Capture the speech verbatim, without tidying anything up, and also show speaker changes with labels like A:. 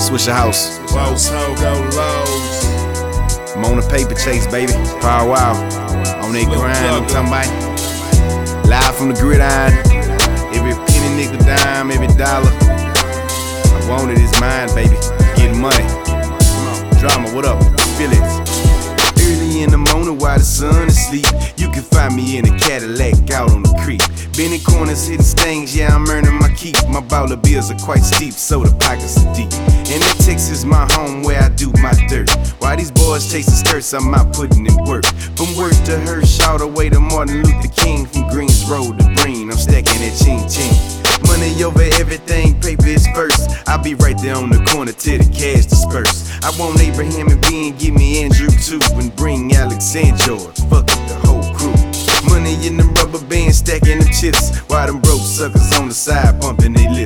A: Swisher House.
B: Lowe's, ho, go Lowe's.
A: I'm on a paper chase, baby. Power wow. On that grind, I'm talking about. Live from the gridiron. Every penny, nickel, dime, every dollar. I want it, it's mine, baby. Getting money. Come on, drama, what up? Feel it. Early in the morning while the sun is asleep, you can find me in a Cadillac out on the creek. Bending corners, hitting stains, yeah, I'm earning my keep. My baller bills are quite steep, so the pockets are deep. And that Texas my home where I do my dirt. While these boys chasing skirts, I'm out putting in work. From work to Hersh, all the way to Martin Luther King. From Greens Road to Green, I'm stacking that ching ching. Money over everything, paper is first. I'll be right there on the corner till the cash disperse. I want Abraham and B and give me Andrew too, and bring Alex and George, fuck up the whole crew. Money in the rubber band, stacking the chips, while them broke suckers on the side pumping